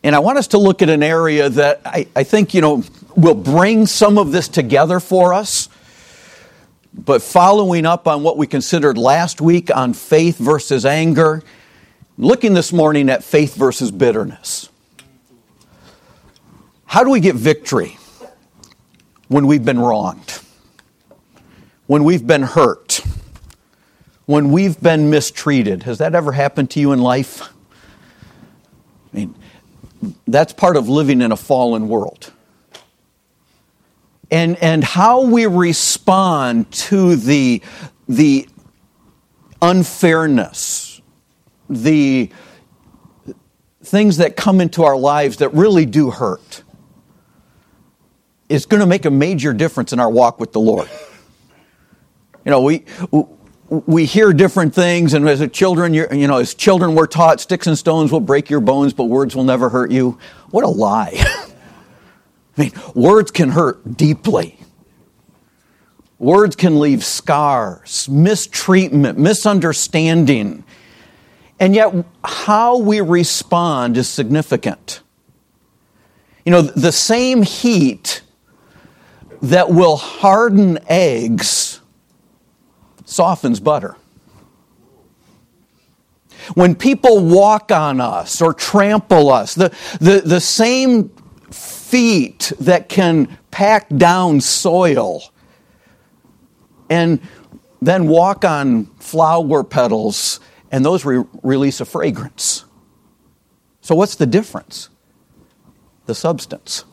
And I want us to look at an area that I think, will bring some of this together for us. But following up on what we considered last week on faith versus anger, looking this morning at faith versus bitterness. How do we get victory when we've been wronged? When we've been hurt? When we've been mistreated? Has that ever happened to you in life? I mean, that's part of living in a fallen world. And how we respond to the unfairness, the things that come into our lives that really do hurt, is going to make a major difference in our walk with the Lord. We hear different things, and as children, as children we're taught, sticks and stones will break your bones, but words will never hurt you. What a lie. I mean, words can hurt deeply. Words can leave scars, mistreatment, misunderstanding. And yet, how we respond is significant. The same heat that will harden eggs softens butter. When people walk on us or trample us, the same feet that can pack down soil and then walk on flower petals, and those release a fragrance. So what's the difference? The substance.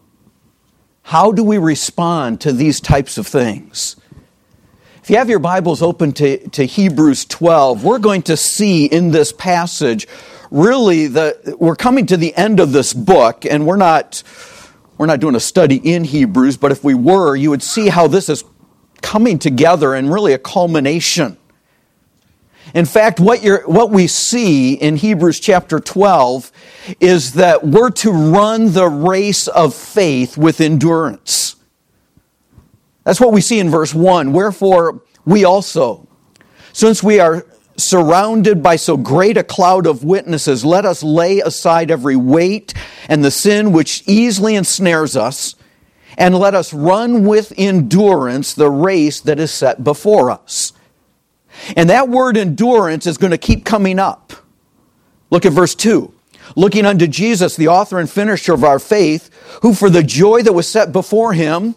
How do we respond to these types of things? If you have your Bibles open to Hebrews 12, we're going to see in this passage, really, we're coming to the end of this book, and we're not doing a study in Hebrews, but if we were, you would see how this is coming together and really a culmination. In fact, what we see in Hebrews chapter 12 is that we're to run the race of faith with endurance. That's what we see in verse 1. Wherefore, we also, since we are surrounded by so great a cloud of witnesses, let us lay aside every weight and the sin which easily ensnares us, and let us run with endurance the race that is set before us. And that word endurance is going to keep coming up. Look at verse 2. Looking unto Jesus, the author and finisher of our faith, who for the joy that was set before him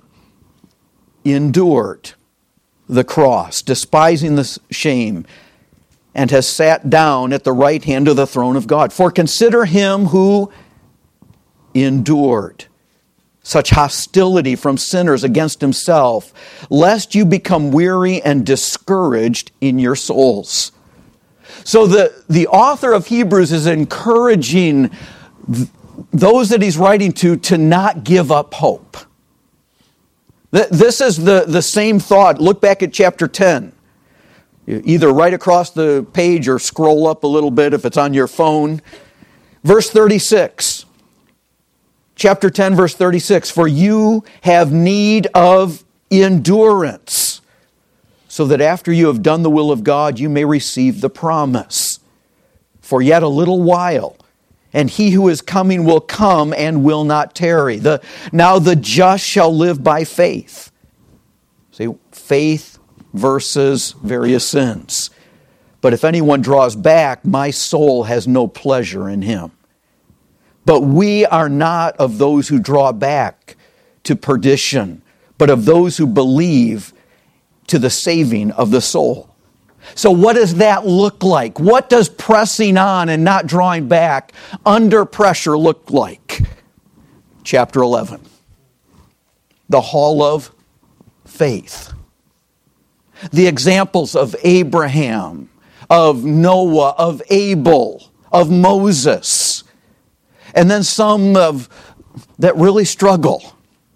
endured the cross, despising the shame, and has sat down at the right hand of the throne of God. For consider him who endured such hostility from sinners against himself, lest you become weary and discouraged in your souls. So the author of Hebrews is encouraging those that he's writing to not give up hope. This is the same thought. Look back at chapter 10. Either right across the page or scroll up a little bit if it's on your phone. Verse 36. Chapter 10, verse 36. For you have need of endurance, so that after you have done the will of God, you may receive the promise. For yet a little while, and he who is coming will come and will not tarry. Now the just shall live by faith. See, faith versus various sins. But if anyone draws back, my soul has no pleasure in him. But we are not of those who draw back to perdition, but of those who believe to the saving of the soul. So what does that look like? What does pressing on and not drawing back under pressure look like? Chapter 11. The hall of faith. The examples of Abraham, of Noah, of Abel, of Moses, and then some that really struggle.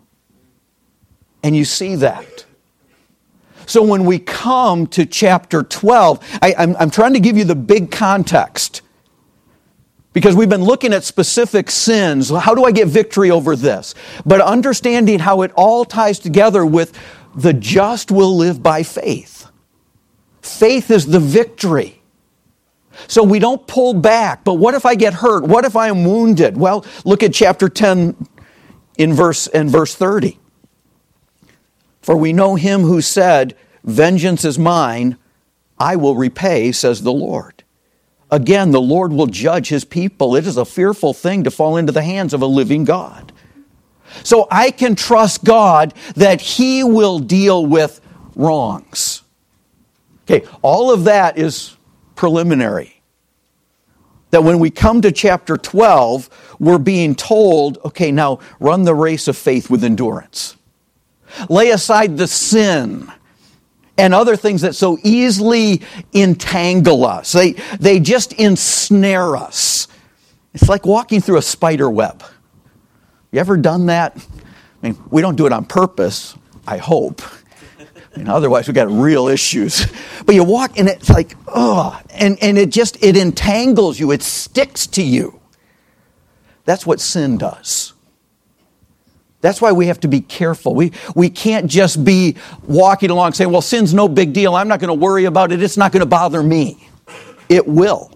And you see that. So when we come to chapter 12, I'm trying to give you the big context. Because we've been looking at specific sins. How do I get victory over this? But understanding how it all ties together with the just will live by faith. Faith is the victory. So we don't pull back. But what if I get hurt? What if I am wounded? Well, look at chapter 10 in verse 30. For we know him who said, vengeance is mine, I will repay, says the Lord. Again, the Lord will judge his people. It is a fearful thing to fall into the hands of a living God. So I can trust God that he will deal with wrongs. Okay, all of that is preliminary. That when we come to chapter 12, we're being told, okay, now run the race of faith with endurance. Lay aside the sin and other things that so easily entangle us. They just ensnare us. It's like walking through a spider web. You ever done that? I mean, we don't do it on purpose, I hope. Otherwise we've got real issues. But you walk and it's like, and it entangles you. It sticks to you. That's what sin does. That's why we have to be careful. We can't just be walking along saying, well, sin's no big deal. I'm not going to worry about it. It's not going to bother me. It will.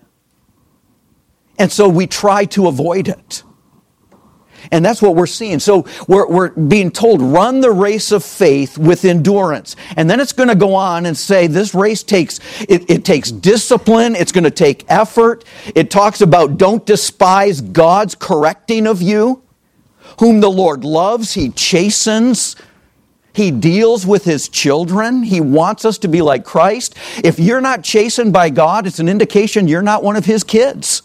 And so we try to avoid it. And that's what we're seeing. So we're being told, run the race of faith with endurance. And then it's going to go on and say this race takes discipline. It's going to take effort. It talks about don't despise God's correcting of you. Whom the Lord loves, he chastens. He deals with his children. He wants us to be like Christ. If you're not chastened by God, it's an indication you're not one of his kids.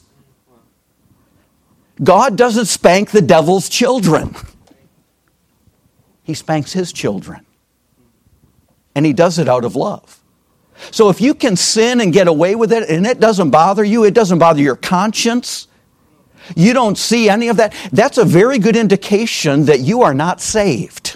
God doesn't spank the devil's children. He spanks his children. And he does it out of love. So if you can sin and get away with it, and it doesn't bother you, it doesn't bother your conscience, you don't see any of that, that's a very good indication that you are not saved.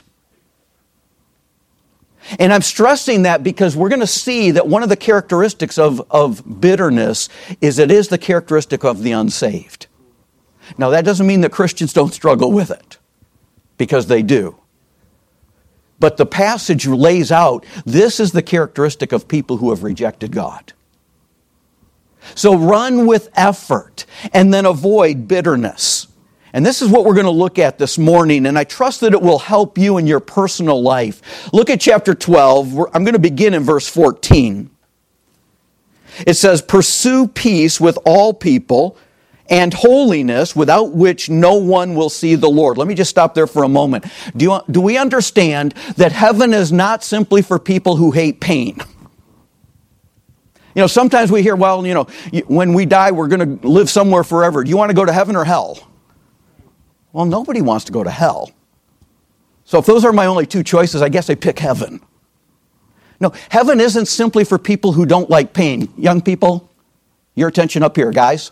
And I'm stressing that because we're going to see that one of the characteristics of bitterness is it is the characteristic of the unsaved. Now that doesn't mean that Christians don't struggle with it, because they do. But the passage lays out, this is the characteristic of people who have rejected God. So run with effort and then avoid bitterness. And this is what we're going to look at this morning, and I trust that it will help you in your personal life. Look at chapter 12. I'm going to begin in verse 14. It says, pursue peace with all people and holiness, without which no one will see the Lord. Let me just stop there for a moment. Do we understand that heaven is not simply for people who hate pain? Sometimes we hear, well, when we die, we're going to live somewhere forever. Do you want to go to heaven or hell? Well, nobody wants to go to hell. So if those are my only two choices, I guess I pick heaven. No, heaven isn't simply for people who don't like pain. Young people, your attention up here, guys.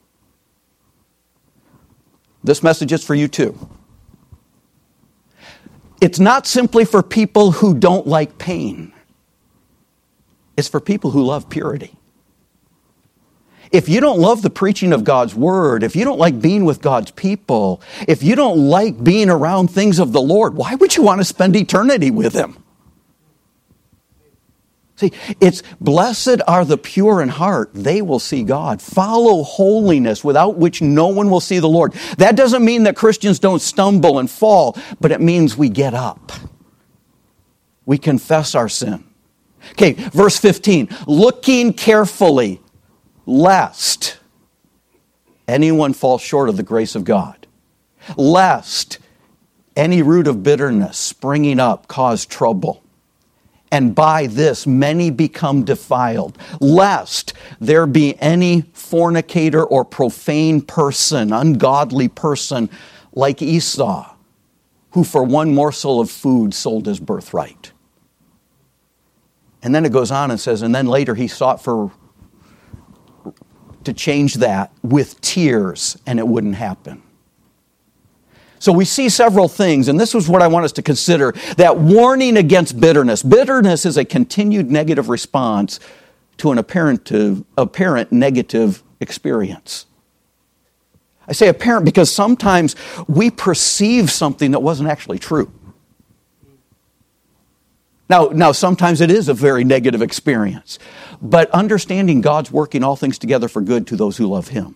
This message is for you too. It's not simply for people who don't like pain. It's for people who love purity. If you don't love the preaching of God's Word, if you don't like being with God's people, if you don't like being around things of the Lord, why would you want to spend eternity with Him? See, it's blessed are the pure in heart, they will see God. Follow holiness, without which no one will see the Lord. That doesn't mean that Christians don't stumble and fall, but it means we get up. We confess our sin. Okay, verse 15. Looking carefully, lest anyone fall short of the grace of God. Lest any root of bitterness springing up cause trouble. And by this many become defiled. Lest there be any fornicator or profane person, ungodly person like Esau, who for one morsel of food sold his birthright. And then it goes on and says, and then later he sought to change that with tears, and it wouldn't happen. So we see several things, and this was what I want us to consider, that warning against bitterness. Bitterness is a continued negative response to an apparent negative experience. I say apparent because sometimes we perceive something that wasn't actually true. Now, sometimes it is a very negative experience, but understanding God's working all things together for good to those who love Him.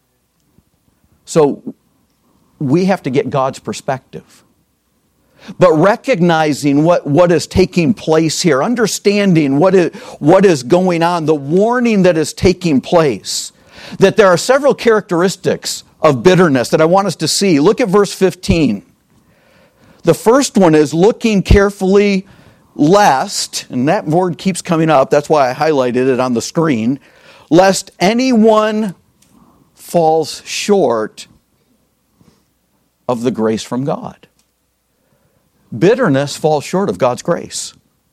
So we have to get God's perspective. But recognizing what is taking place here, understanding what is going on, the warning that is taking place, that there are several characteristics of bitterness that I want us to see. Look at verse 15. The first one is looking carefully lest, and that word keeps coming up, that's why I highlighted it on the screen, lest anyone falls short of the grace from God. Bitterness falls short of God's grace.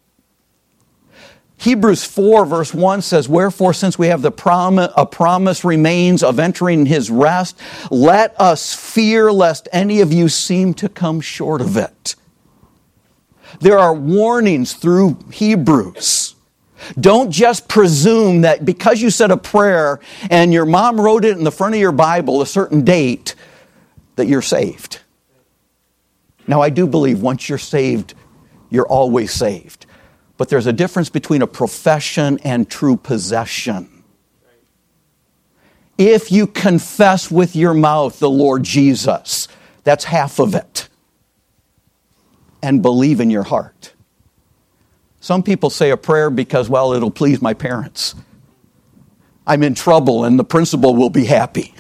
Hebrews 4 verse 1 says, "Wherefore, since we have a promise remains of entering His rest, let us fear lest any of you seem to come short of it." There are warnings through Hebrews. Don't just presume that because you said a prayer and your mom wrote it in the front of your Bible a certain date, that you're saved. Now, I do believe once you're saved, you're always saved. But there's a difference between a profession and true possession. If you confess with your mouth the Lord Jesus, that's half of it. And believe in your heart. Some people say a prayer because, well, it'll please my parents. I'm in trouble and the principal will be happy.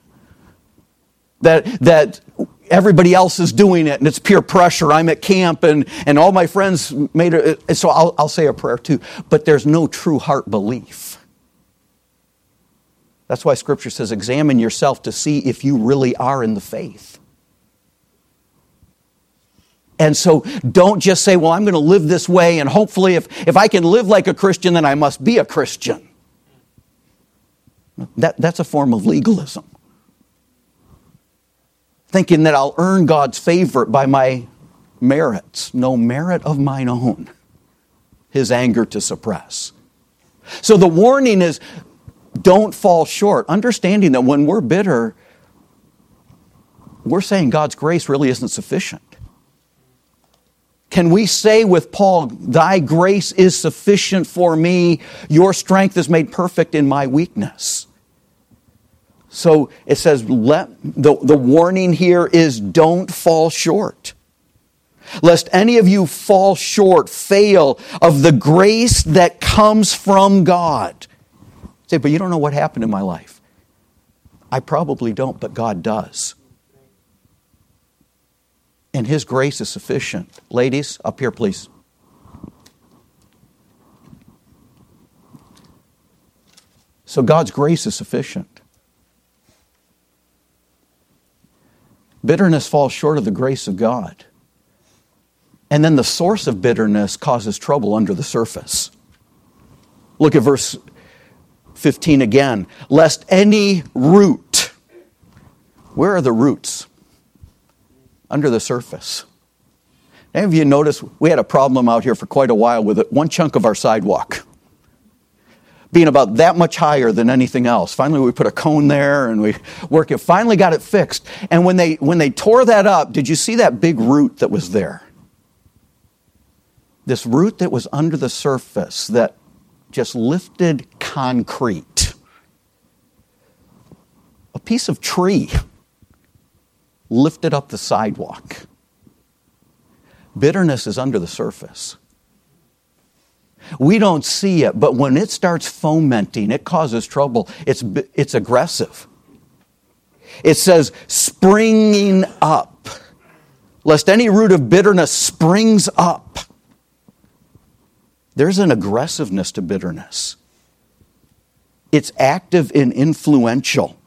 That everybody else is doing it and it's peer pressure. I'm at camp and all my friends made it, so I'll say a prayer too. But there's no true heart belief. That's why Scripture says, examine yourself to see if you really are in the faith. And so don't just say, well, I'm going to live this way and hopefully if I can live like a Christian, then I must be a Christian. That's a form of legalism. Thinking that I'll earn God's favor by my merits. No merit of mine own. His anger to suppress. So the warning is, don't fall short. Understanding that when we're bitter, we're saying God's grace really isn't sufficient. Can we say with Paul, thy grace is sufficient for me, your strength is made perfect in my weakness? So it says, the warning here is don't fall short. Lest any of you fall short, fail of the grace that comes from God. Say, but you don't know what happened in my life. I probably don't, but God does. And His grace is sufficient. Ladies, up here please. So God's grace is sufficient. Bitterness falls short of the grace of God. And then the source of bitterness causes trouble under the surface. Look at verse 15 again. Lest any root. Where are the roots? Under the surface. Any of you notice we had a problem out here for quite a while with it. One chunk of our sidewalk being about that much higher than anything else. Finally, we put a cone there and we worked it. Finally got it fixed. And when they tore that up, did you see that big root that was there? This root that was under the surface that just lifted concrete. A piece of tree lifted up the sidewalk. Bitterness is under the surface. We don't see it, but when it starts fomenting, it causes trouble. It's aggressive. It says, springing up. Lest any root of bitterness springs up. There's an aggressiveness to bitterness. It's active and influential.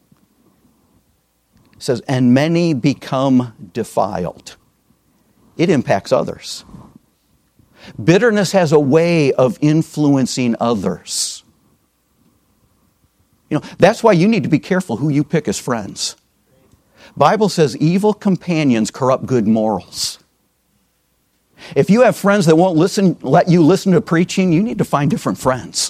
It says, and many become defiled. It impacts others. Bitterness has a way of influencing others. You know, that's why you need to be careful who you pick as friends. Bible says evil companions corrupt good morals. If you have friends that won't let you listen to preaching, you need to find different friends.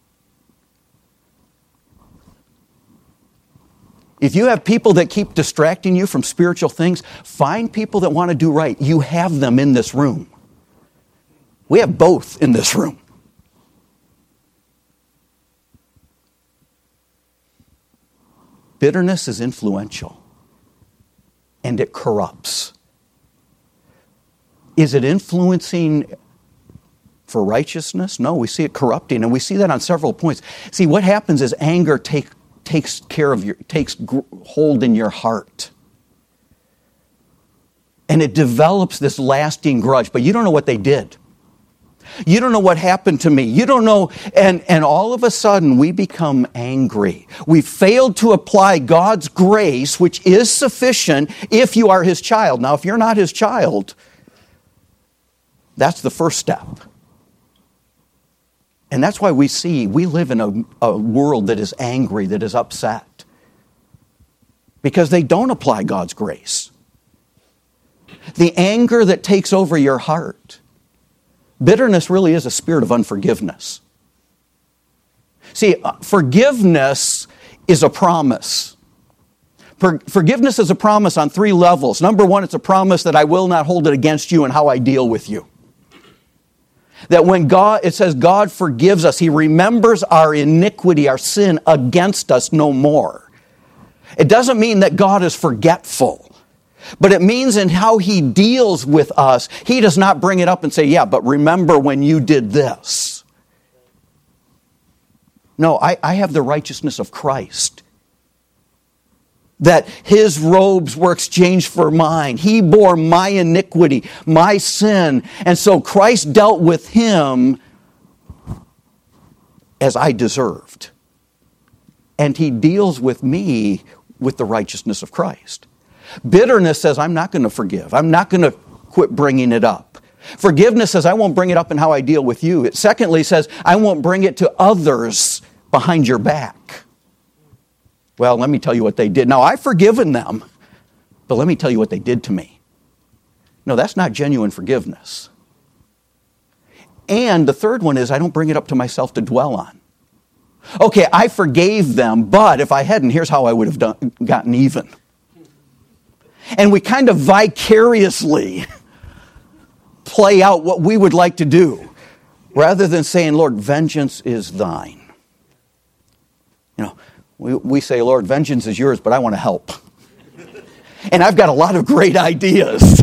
If you have people that keep distracting you from spiritual things, find people that want to do right. You have them in this room. We have both in this room. Bitterness is influential, and it corrupts. Is it influencing for righteousness? No, we see it corrupting, and we see that on several points. See, what happens is anger takes hold in your heart. And it develops this lasting grudge, but you don't know what they did. You don't know what happened to me. You don't know, and all of a sudden we become angry. We failed to apply God's grace, which is sufficient if you are His child. Now, if you're not His child, that's the first step. And that's why we live in a world that is angry, that is upset. Because they don't apply God's grace. The anger that takes over your heart. Bitterness really is a spirit of unforgiveness. See, forgiveness is a promise. Forgiveness is a promise on 3 levels. Number 1, it's a promise that I will not hold it against you in how I deal with you. That when it says God forgives us, He remembers our iniquity, our sin against us no more. It doesn't mean that God is forgetful. But it means in how He deals with us, He does not bring it up and say, yeah, but remember when you did this. No, I have the righteousness of Christ. That His robes were exchanged for mine. He bore my iniquity, my sin. And so Christ dealt with Him as I deserved. And He deals with me with the righteousness of Christ. Bitterness says, I'm not going to forgive. I'm not going to quit bringing it up. Forgiveness says, I won't bring it up in how I deal with you. It secondly says, I won't bring it to others behind your back. Well, let me tell you what they did. Now, I've forgiven them, but let me tell you what they did to me. No, that's not genuine forgiveness. And the third one is, I don't bring it up to myself to dwell on. Okay, I forgave them, but if I hadn't, here's how I would have gotten even. And we kind of vicariously play out what we would like to do, rather than saying, Lord, vengeance is thine. You know, we say, Lord, vengeance is yours, but I want to help. And I've got a lot of great ideas.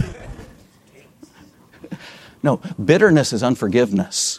No, bitterness is unforgiveness.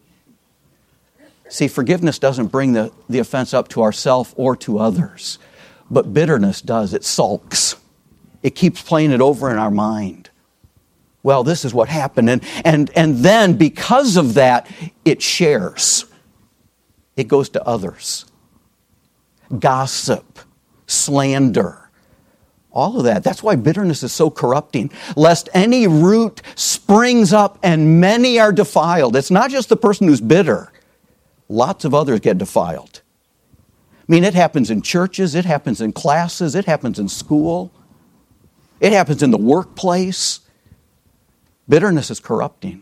See, forgiveness doesn't bring the offense up to ourselves or to others. But bitterness does. It sulks. It keeps playing it over in our mind. Well, this is what happened. And then because of that, it shares. It goes to others. Gossip, slander, all of that. That's why bitterness is so corrupting. Lest any root springs up and many are defiled. It's not just the person who's bitter. Lots of others get defiled. I mean, it happens in churches, it happens in classes, it happens in school. It happens in the workplace. Bitterness is corrupting.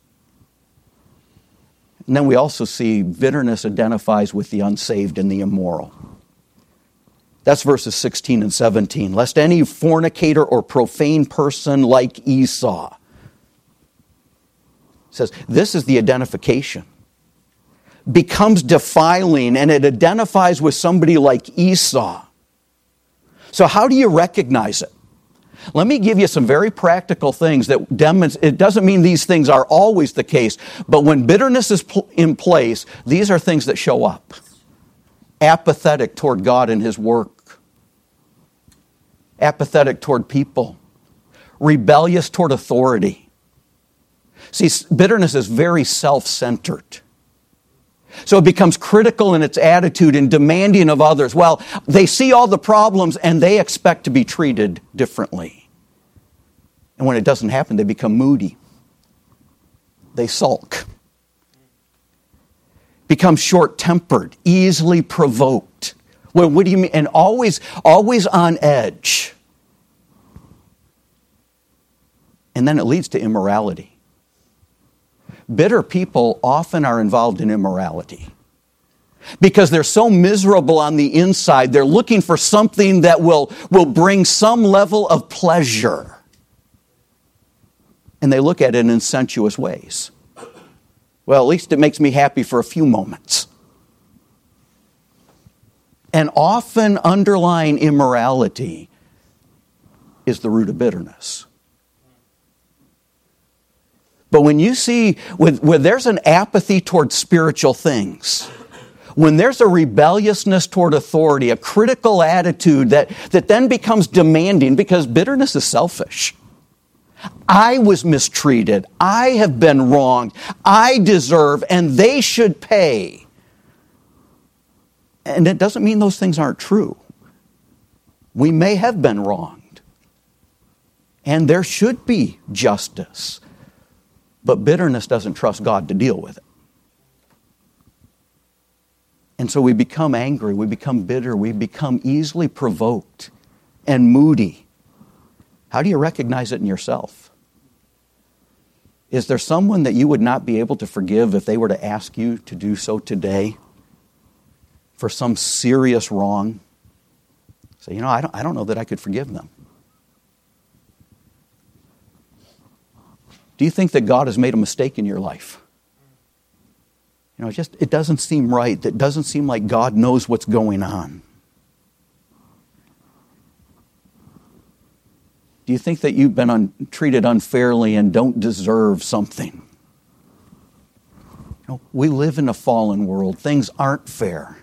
And then we also see bitterness identifies with the unsaved and the immoral. That's verses 16 and 17. Lest any fornicator or profane person like Esau. It says, this is the identification. Becomes defiling, and it identifies with somebody like Esau. So how do you recognize it? Let me give you some very practical things that demonstrate. It doesn't mean these things are always the case, but when bitterness is in place, these are things that show up. Apathetic toward God and His work. Apathetic toward people. Rebellious toward authority. See, bitterness is very self-centered. So it becomes critical in its attitude and demanding of others. Well, they see all the problems and they expect to be treated differently. And when it doesn't happen, they become moody. They sulk. Become short-tempered, easily provoked. Well, what do you mean? And always on edge. And then it leads to immorality. Bitter people often are involved in immorality. Because they're so miserable on the inside, they're looking for something that will bring some level of pleasure. And they look at it in sensuous ways. Well, at least it makes me happy for a few moments. And often underlying immorality is the root of bitterness. But when you see, when there's an apathy towards spiritual things, when there's a rebelliousness toward authority, a critical attitude that then becomes demanding, because bitterness is selfish. I was mistreated. I have been wronged. I deserve, and they should pay. And it doesn't mean those things aren't true. We may have been wronged. And there should be justice. But bitterness doesn't trust God to deal with it. And so we become angry, we become bitter, we become easily provoked and moody. How do you recognize it in yourself? Is there someone that you would not be able to forgive if they were to ask you to do so today for some serious wrong? Say, I don't know that I could forgive them. Do you think that God has made a mistake in your life? It doesn't seem right. It doesn't seem like God knows what's going on. Do you think that you've been treated unfairly and don't deserve something? We live in a fallen world. Things aren't fair.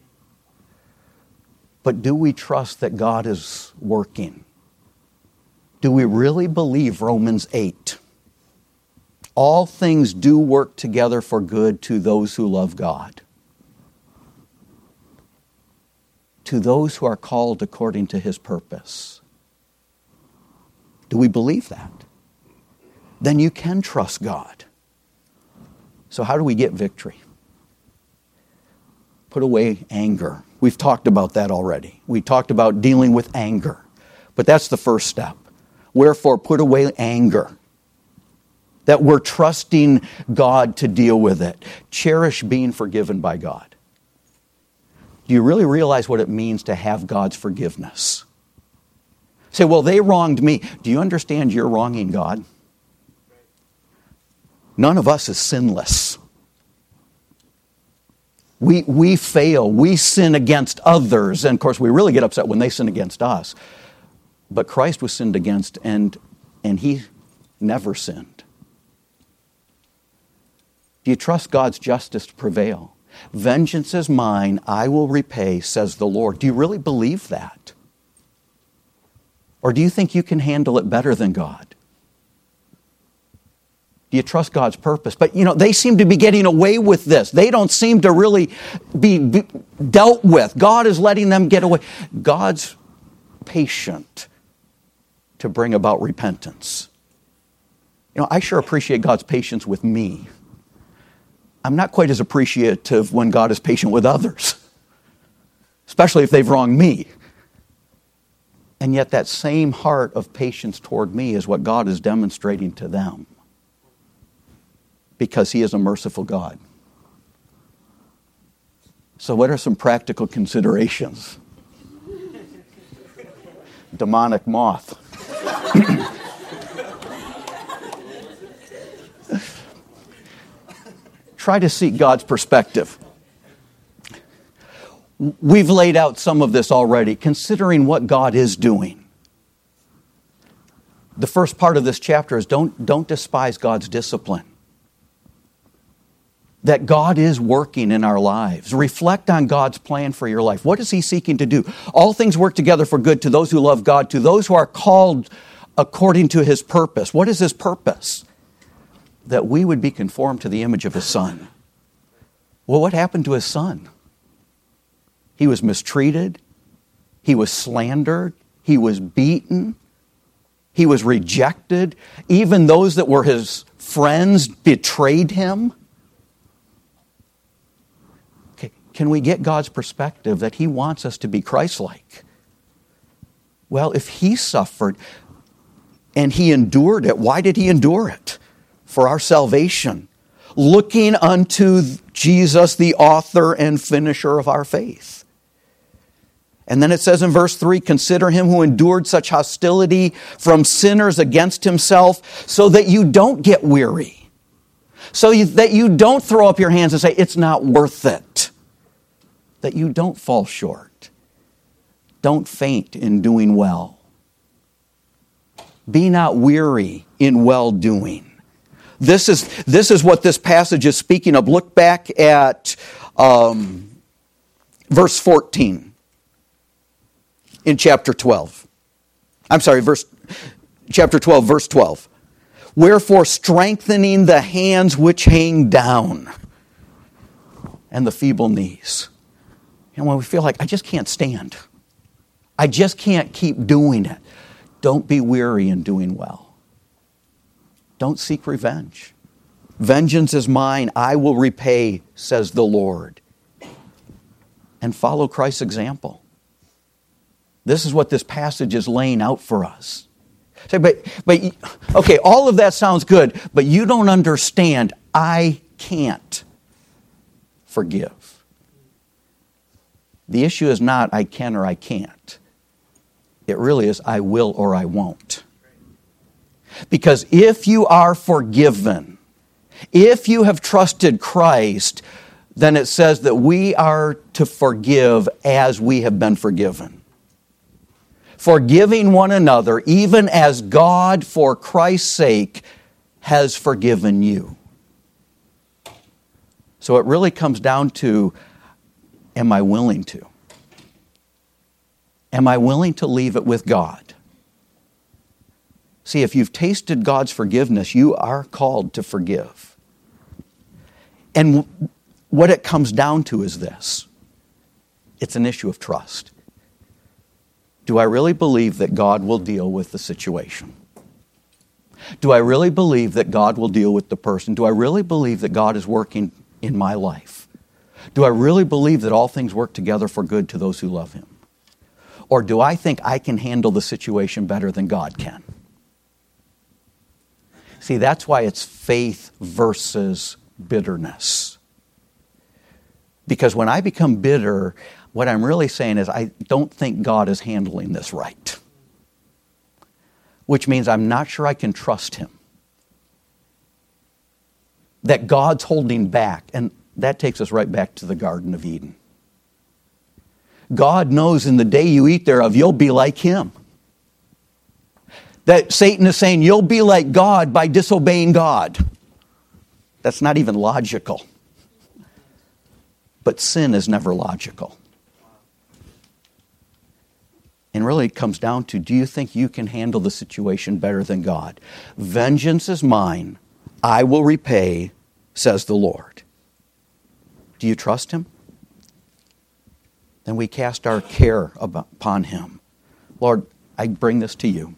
But do we trust that God is working? Do we really believe Romans 8? All things do work together for good to those who love God, to those who are called according to His purpose. Do we believe that? Then you can trust God. So how do we get victory? Put away anger. We've talked about that already. We talked about dealing with anger. But that's the first step. Wherefore, put away anger. That we're trusting God to deal with it. Cherish being forgiven by God. Do you really realize what it means to have God's forgiveness? Say, well, they wronged me. Do you understand you're wronging God? None of us is sinless. We fail. We sin against others. And of course, we really get upset when they sin against us. But Christ was sinned against, and He never sinned. Do you trust God's justice to prevail? Vengeance is mine, I will repay, says the Lord. Do you really believe that? Or do you think you can handle it better than God? Do you trust God's purpose? But they seem to be getting away with this. They don't seem to really be dealt with. God is letting them get away. God's patient to bring about repentance. I sure appreciate God's patience with me. I'm not quite as appreciative when God is patient with others, especially if they've wronged me. And yet that same heart of patience toward me is what God is demonstrating to them, because He is a merciful God. So what are some practical considerations? Demonic moth. Try to seek God's perspective. We've laid out some of this already, considering what God is doing. The first part of this chapter is don't despise God's discipline. That God is working in our lives. Reflect on God's plan for your life. What is He seeking to do? All things work together for good to those who love God, to those who are called according to His purpose. What is His purpose? That we would be conformed to the image of His Son. Well, what happened to His Son? He was mistreated. He was slandered. He was beaten. He was rejected. Even those that were His friends betrayed Him. Okay. Can we get God's perspective that He wants us to be Christ-like? Well, if He suffered and He endured it, why did He endure it? For our salvation, looking unto Jesus, the author and finisher of our faith. And then it says in verse 3, consider Him who endured such hostility from sinners against Himself, so that you don't get weary. that you don't throw up your hands and say, it's not worth it. That you don't fall short. Don't faint in doing well. Be not weary in well-doing. This is what this passage is speaking of. Look back at verse 14 in chapter 12. I'm sorry, chapter 12, verse 12. Wherefore strengthening the hands which hang down and the feeble knees. And when we feel like, I just can't stand. I just can't keep doing it. Don't be weary in doing well. Don't seek revenge. Vengeance is mine, I will repay, says the Lord. And follow Christ's example. This is what this passage is laying out for us. Say, but okay, all of that sounds good, but you don't understand. I can't forgive. The issue is not I can or I can't. It really is I will or I won't. Because if you are forgiven, if you have trusted Christ, then it says that we are to forgive as we have been forgiven. Forgiving one another, even as God, for Christ's sake, has forgiven you. So it really comes down to, am I willing to? Am I willing to leave it with God? See, if you've tasted God's forgiveness, you are called to forgive. And what it comes down to is this. It's an issue of trust. Do I really believe that God will deal with the situation? Do I really believe that God will deal with the person? Do I really believe that God is working in my life? Do I really believe that all things work together for good to those who love Him? Or do I think I can handle the situation better than God can? See, that's why it's faith versus bitterness. Because when I become bitter, what I'm really saying is I don't think God is handling this right. Which means I'm not sure I can trust Him. That God's holding back. And that takes us right back to the Garden of Eden. God knows in the day you eat thereof, you'll be like Him. That Satan is saying, you'll be like God by disobeying God. That's not even logical. But sin is never logical. And really it comes down to, do you think you can handle the situation better than God? Vengeance is mine, I will repay, says the Lord. Do you trust Him? Then we cast our care upon Him. Lord, I bring this to you.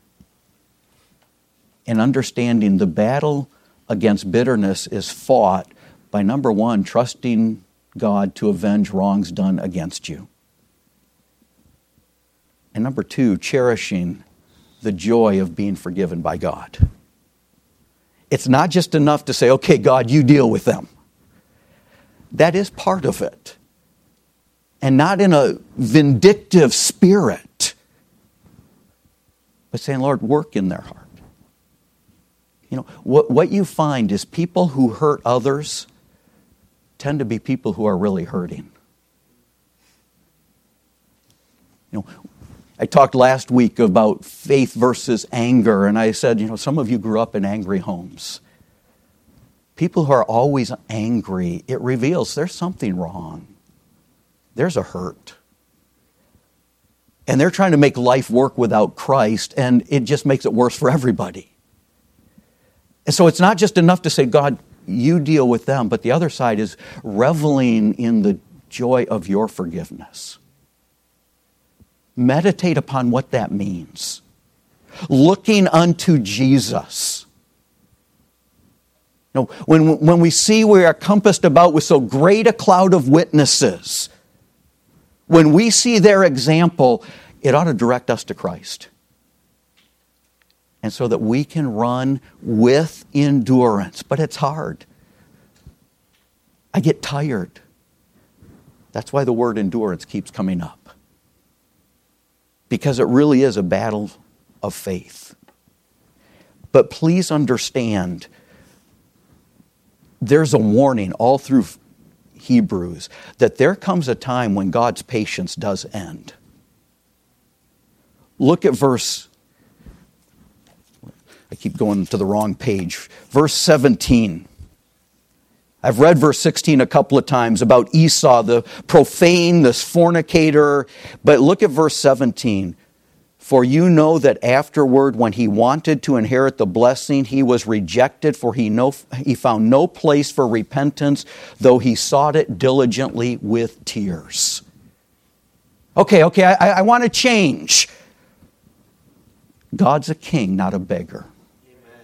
And understanding the battle against bitterness is fought by, number one, trusting God to avenge wrongs done against you. And number two, cherishing the joy of being forgiven by God. It's not just enough to say, okay, God, you deal with them. That is part of it. And not in a vindictive spirit, but saying, Lord, work in their heart. You know, what you find is people who hurt others tend to be people who are really hurting. You know, I talked last week about faith versus anger, and I said, you know, some of you grew up in angry homes. People who are always angry, it reveals there's something wrong. There's a hurt. And they're trying to make life work without Christ, and it just makes it worse for everybody. And so it's not just enough to say, God, you deal with them, but the other side is reveling in the joy of your forgiveness. Meditate upon what that means. Looking unto Jesus. You know, when we see we are compassed about with so great a cloud of witnesses, when we see their example, it ought to direct us to Christ. And so that we can run with endurance. But it's hard. I get tired. That's why the word endurance keeps coming up. Because it really is a battle of faith. But please understand, there's a warning all through Hebrews that there comes a time when God's patience does end. Look at I keep going to the wrong page. Verse 17. I've read verse 16 a couple of times about Esau, the profane, this fornicator. But look at verse 17. For you know that afterward, when he wanted to inherit the blessing, he was rejected, for he found no place for repentance, though he sought it diligently with tears. Okay, I want to change. God's a king, not a beggar. Amen.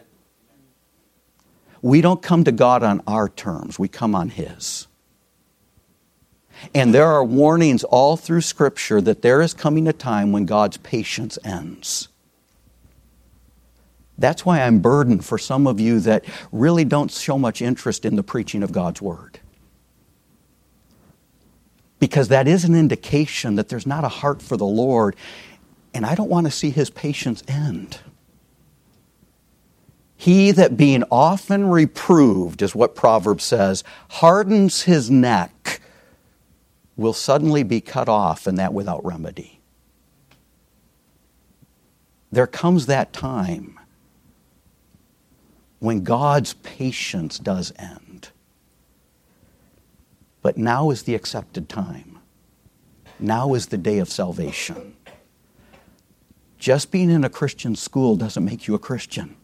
We don't come to God on our terms. We come on His. And there are warnings all through Scripture that there is coming a time when God's patience ends. That's why I'm burdened for some of you that really don't show much interest in the preaching of God's Word. Because that is an indication that there's not a heart for the Lord, and I don't want to see His patience end. He that being often reproved, is what Proverbs says, hardens his neck, will suddenly be cut off, and that without remedy. There comes that time when God's patience does end. But now is the accepted time. Now is the day of salvation. Just being in a Christian school doesn't make you a Christian.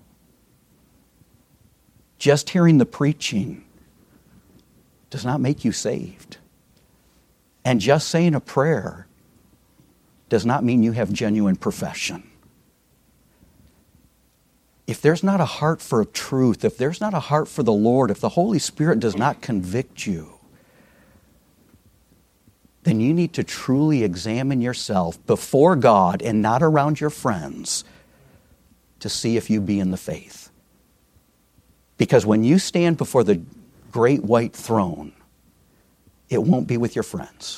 Just hearing the preaching does not make you saved. And just saying a prayer does not mean you have genuine profession. If there's not a heart for truth, if there's not a heart for the Lord, if the Holy Spirit does not convict you, then you need to truly examine yourself before God and not around your friends to see if you be in the faith. Because when you stand before the great white throne, it won't be with your friends.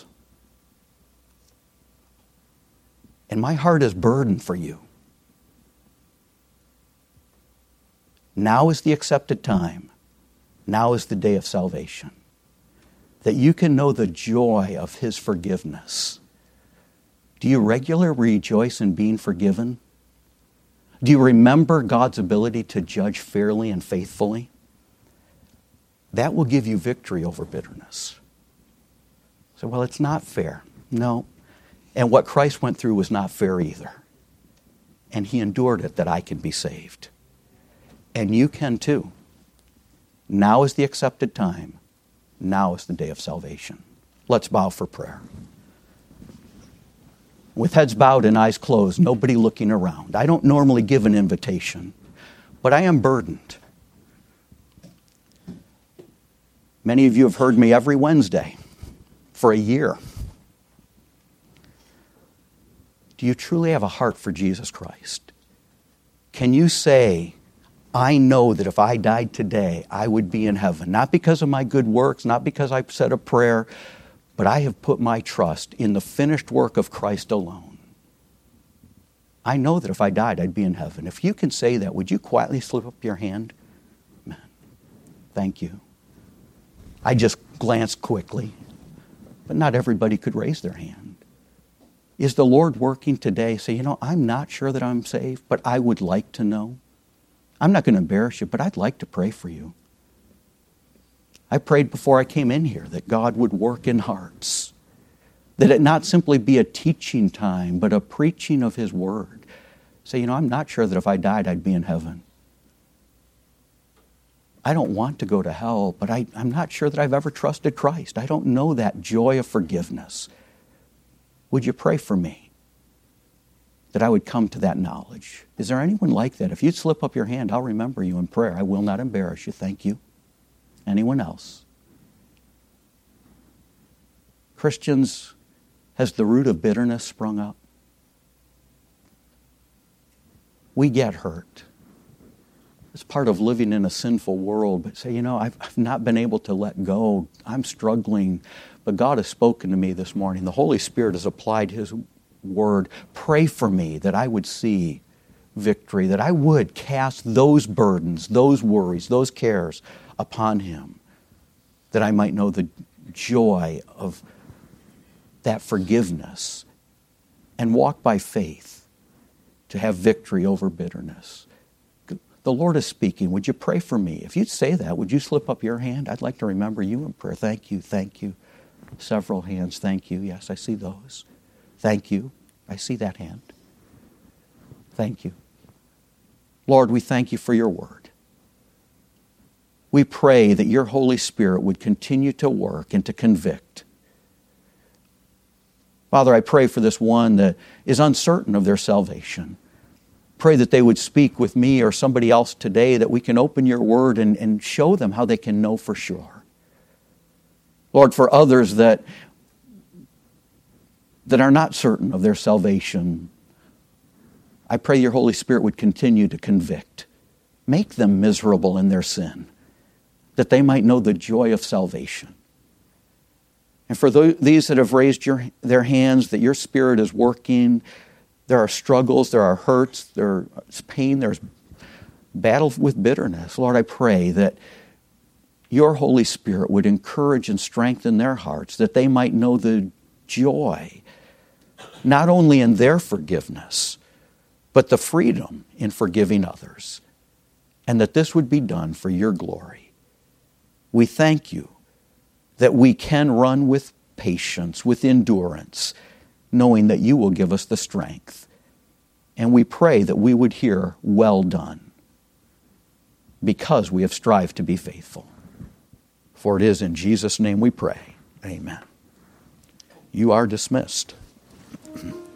And my heart is burdened for you. Now is the accepted time. Now is the day of salvation. That you can know the joy of His forgiveness. Do you regularly rejoice in being forgiven? Do you remember God's ability to judge fairly and faithfully? That will give you victory over bitterness. So, well, it's not fair. No. And what Christ went through was not fair either. And He endured it that I can be saved. And you can too. Now is the accepted time. Now is the day of salvation. Let's bow for prayer. With heads bowed and eyes closed, nobody looking around. I don't normally give an invitation, but I am burdened. Many of you have heard me every Wednesday for a year. Do you truly have a heart for Jesus Christ? Can you say, I know that if I died today, I would be in heaven? Not because of my good works, not because I said a prayer, but I have put my trust in the finished work of Christ alone. I know that if I died, I'd be in heaven. If you can say that, would you quietly slip up your hand? Amen. Thank you. I just glanced quickly, but not everybody could raise their hand. Is the Lord working today? Say, I'm not sure that I'm saved, but I would like to know. I'm not going to embarrass you, but I'd like to pray for you. I prayed before I came in here that God would work in hearts. That it not simply be a teaching time, but a preaching of His Word. Say, I'm not sure that if I died, I'd be in heaven. I don't want to go to hell, but I'm not sure that I've ever trusted Christ. I don't know that joy of forgiveness. Would you pray for me that I would come to that knowledge? Is there anyone like that? If you'd slip up your hand, I'll remember you in prayer. I will not embarrass you. Thank you. Anyone else? Christians, has the root of bitterness sprung up? We get hurt. It's part of living in a sinful world. But say, I've not been able to let go. I'm struggling. But God has spoken to me this morning. The Holy Spirit has applied His Word. Pray for me that I would see victory, that I would cast those burdens, those worries, those cares upon Him, that I might know the joy of that forgiveness and walk by faith to have victory over bitterness. The Lord is speaking. Would you pray for me? If you'd say that, would you slip up your hand? I'd like to remember you in prayer. Thank you, thank you. Several hands, thank you. Yes, I see those. Thank you. I see that hand. Thank you. Lord, we thank you for your word. We pray that your Holy Spirit would continue to work and to convict. Father, I pray for this one that is uncertain of their salvation. Pray that they would speak with me or somebody else today, that we can open your word and show them how they can know for sure. Lord, for others that are not certain of their salvation, I pray your Holy Spirit would continue to convict. Make them miserable in their sin, that they might know the joy of salvation. And for these that have raised their hands, that your Spirit is working. There are struggles, there are hurts, there's pain, there's battle with bitterness. Lord, I pray that your Holy Spirit would encourage and strengthen their hearts, that they might know the joy, not only in their forgiveness, but the freedom in forgiving others, and that this would be done for your glory. We thank you that we can run with patience, with endurance, knowing that you will give us the strength. And we pray that we would hear, well done, because we have strived to be faithful. For it is in Jesus' name we pray. Amen. You are dismissed.